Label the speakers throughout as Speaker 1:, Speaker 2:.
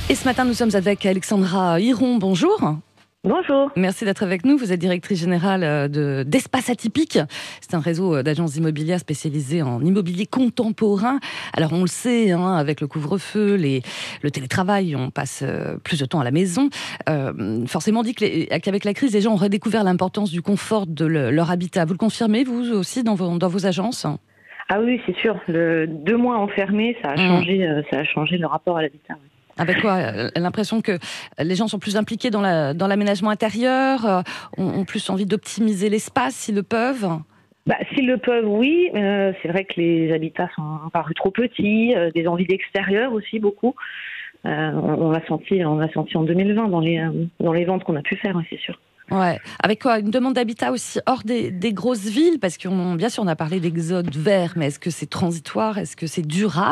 Speaker 1: Et ce matin, nous sommes avec Alexandra Hiron. Bonjour.
Speaker 2: Bonjour.
Speaker 1: Merci d'être avec nous. Vous êtes directrice générale d'Espace Atypique. C'est un réseau d'agences immobilières spécialisées en immobilier contemporain. Alors on le sait, avec le couvre-feu, le télétravail, on passe plus de temps à la maison. Forcément, on dit qu'avec la crise, les gens ont redécouvert l'importance du confort de leur habitat. Vous le confirmez, vous aussi, dans vos agences ?
Speaker 2: Ah oui, c'est sûr. 2 mois enfermés, ça a changé le rapport à l'habitat. Oui.
Speaker 1: Avec quoi ? L'impression que les gens sont plus impliqués dans l'aménagement intérieur, ont plus envie d'optimiser l'espace s'ils le peuvent ?
Speaker 2: S'ils le peuvent, oui. C'est vrai que les habitats sont parus trop petits, des envies d'extérieur aussi beaucoup. On l'a senti en 2020 dans les ventes qu'on a pu faire, c'est sûr.
Speaker 1: Ouais. Avec quoi ? Une demande d'habitat aussi hors des grosses villes ? Parce que bien sûr, on a parlé d'exode vert, mais est-ce que c'est transitoire ? Est-ce que c'est durable ?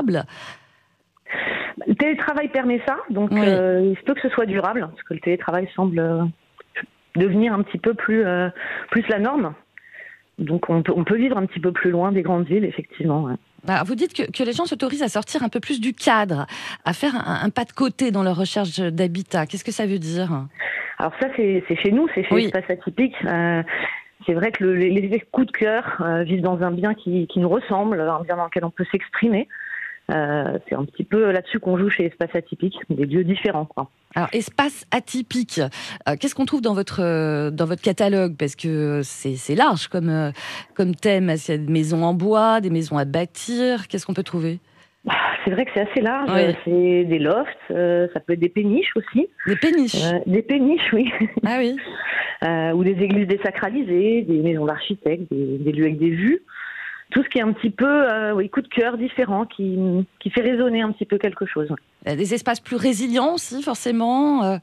Speaker 2: Le télétravail permet ça, donc
Speaker 1: oui.
Speaker 2: Il se peut que ce soit durable, parce que le télétravail semble devenir un petit peu plus la norme. Donc on peut vivre un petit peu plus loin des grandes villes, effectivement. Ouais.
Speaker 1: Alors vous dites que les gens s'autorisent à sortir un peu plus du cadre, à faire un pas de côté dans leur recherche d'habitat. Qu'est-ce que ça veut dire ?
Speaker 2: Alors ça, c'est chez nous, c'est chez Espace Atypique. C'est vrai que les coups de cœur vivent dans un bien qui nous ressemble, un bien dans lequel on peut s'exprimer. C'est un petit peu là-dessus qu'on joue chez Espace Atypique, des lieux différents, quoi.
Speaker 1: Alors, Espace Atypique, qu'est-ce qu'on trouve dans votre catalogue ? Parce que c'est large comme thème. Il y a des maisons en bois, des maisons à bâtir. Qu'est-ce qu'on peut trouver ?
Speaker 2: C'est vrai que c'est assez large.
Speaker 1: Oui.
Speaker 2: C'est des lofts, ça peut être des péniches aussi.
Speaker 1: Des péniches ?
Speaker 2: Des péniches, oui.
Speaker 1: Ah oui.
Speaker 2: Ou des églises désacralisées, des maisons d'architectes, des lieux avec des vues. Tout ce qui est un petit peu coup de cœur différent, qui fait résonner un petit peu quelque chose.
Speaker 1: Des espaces plus résilients aussi, forcément.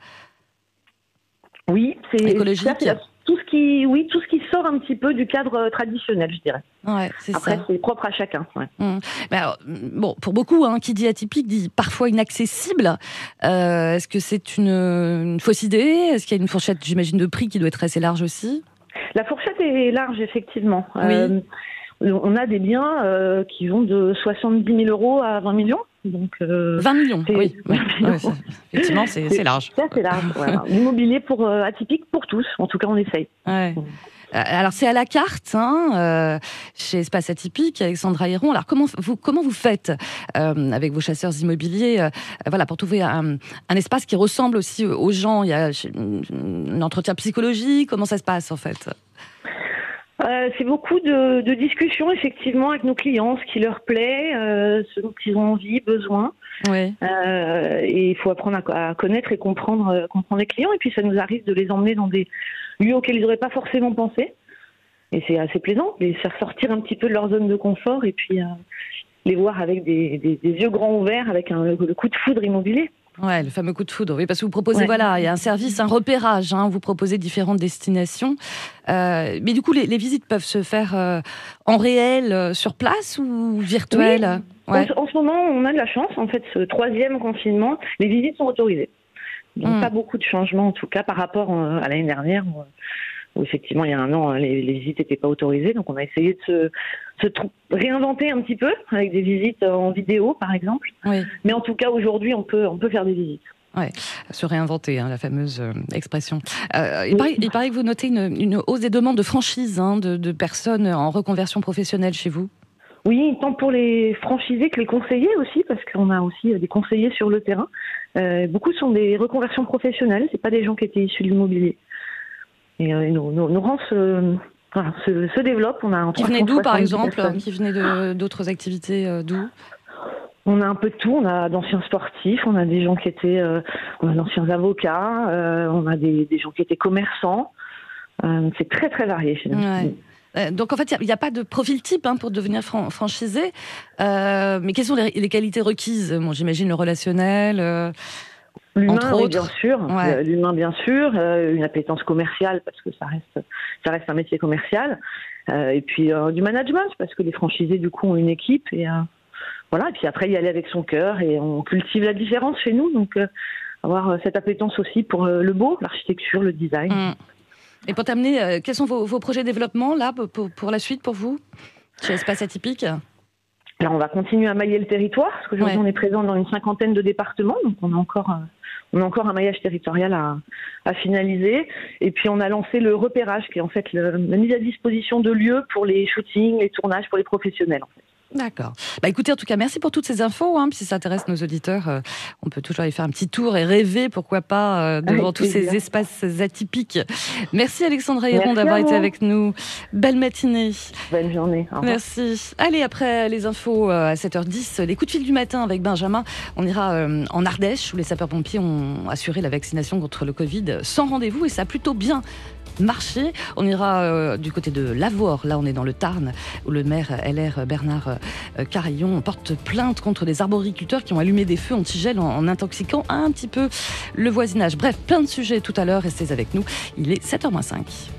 Speaker 2: Oui, c'est
Speaker 1: écologique.
Speaker 2: Tout ce qui sort un petit peu du cadre traditionnel, je dirais.
Speaker 1: Ouais, c'est
Speaker 2: Après,
Speaker 1: ça.
Speaker 2: c'est propre à chacun. Ouais.
Speaker 1: Alors, pour beaucoup, qui dit atypique dit parfois inaccessible. Est-ce que c'est une fausse idée ? Est-ce qu'il y a une fourchette, j'imagine, de prix qui doit être assez large aussi ?
Speaker 2: La fourchette est large, effectivement.
Speaker 1: Oui.
Speaker 2: On a des biens qui vont de 70 000 euros à 20 millions. Donc,
Speaker 1: 20 millions, oui.
Speaker 2: 20 millions.
Speaker 1: Effectivement, c'est large.
Speaker 2: C'est assez large. Voilà. L'immobilier atypique pour tous. En tout cas, on essaye.
Speaker 1: Ouais. Alors, c'est à la carte, chez Espace Atypique, Alexandra Hiron. Alors, comment vous faites avec vos chasseurs immobiliers pour trouver un espace qui ressemble aussi aux gens ? Il y a un entretien psychologique. Comment ça se passe, en fait ?
Speaker 2: C'est beaucoup de discussions, effectivement, avec nos clients, ce qui leur plaît, ce dont ils ont envie, besoin.
Speaker 1: Oui.
Speaker 2: Et il faut apprendre à connaître et comprendre les clients. Et puis, ça nous arrive de les emmener dans des lieux auxquels ils n'auraient pas forcément pensé. Et c'est assez plaisant de les faire sortir un petit peu de leur zone de confort et puis les voir avec des yeux grands ouverts, avec le coup de foudre immobilier.
Speaker 1: Ouais, le fameux coup de foudre. Oui, parce que vous proposez, il y a un service, un repérage. Vous proposez différentes destinations. Mais du coup, les visites peuvent se faire en réel, sur place ou virtuelles ?
Speaker 2: Oui. Ouais. En ce moment, on a de la chance. En fait, ce 3e confinement, les visites sont autorisées. Donc, pas beaucoup de changements, en tout cas, par rapport à l'année dernière, où effectivement, il y a un an, les visites n'étaient pas autorisées. Donc, on a essayé de se réinventer un petit peu, avec des visites en vidéo, par exemple.
Speaker 1: Oui.
Speaker 2: Mais en tout cas, aujourd'hui, on peut faire des visites.
Speaker 1: Ouais, se réinventer, la fameuse expression. Il paraît que vous notez une hausse des demandes de franchise de personnes en reconversion professionnelle chez vous.
Speaker 2: Oui, tant pour les franchisés que les conseillers aussi, parce qu'on a aussi des conseillers sur le terrain. Beaucoup sont des reconversions professionnelles, c'est pas des gens qui étaient issus de l'immobilier. Et nos rangs se développent. On a
Speaker 1: qui venaient d'où, par exemple ?
Speaker 2: personnes.
Speaker 1: Qui venaient d'autres activités d'où ?
Speaker 2: On a un peu de tout. On a d'anciens sportifs, on a des gens qui étaient, on a d'anciens avocats, on a des gens qui étaient commerçants. C'est très très varié chez nous.
Speaker 1: Ouais. Donc en fait, il n'y a pas de profil type pour devenir franchisé. Mais quelles sont les qualités requises ? Bon, j'imagine le relationnel.
Speaker 2: L'humain, oui, bien sûr.
Speaker 1: Ouais.
Speaker 2: L'humain, bien sûr. Une appétence commerciale, parce que ça reste un métier commercial. Et puis du management, parce que les franchisés, du coup, ont une équipe. Et voilà. Et puis après, y aller avec son cœur. Et on cultive la différence chez nous. Donc, avoir cette appétence aussi pour le beau, l'architecture, le design.
Speaker 1: Et pour terminer, quels sont vos projets de développement, là, pour la suite, pour vous, chez Espace Atypique ?
Speaker 2: Alors, on va continuer à mailler le territoire, parce qu'aujourd'hui, on est présent dans une 50aine de départements. Donc, on a encore on a encore un maillage territorial à finaliser. Et puis on a lancé le repérage, qui est en fait la mise à disposition de lieux pour les shootings, les tournages pour les professionnels. En fait.
Speaker 1: D'accord. Écoutez, en tout cas, merci pour toutes ces infos. Puis si ça intéresse nos auditeurs, on peut toujours aller faire un petit tour et rêver, pourquoi pas, devant tous ces espaces atypiques. Merci Alexandra Héron d'avoir été avec nous. Belle matinée.
Speaker 2: Bonne journée. Au revoir.
Speaker 1: Merci. Allez, après les infos à 7h10, les coups de fil du matin avec Benjamin. On ira en Ardèche, où les sapeurs-pompiers ont assuré la vaccination contre le Covid sans rendez-vous, et ça a plutôt bien marché. On ira du côté de Lavour, là on est dans le Tarn, où le maire LR Bernard Carillon porte plainte contre des arboriculteurs qui ont allumé des feux antigel en intoxiquant un petit peu le voisinage. Bref, plein de sujets tout à l'heure, restez avec nous. Il est 7h-5.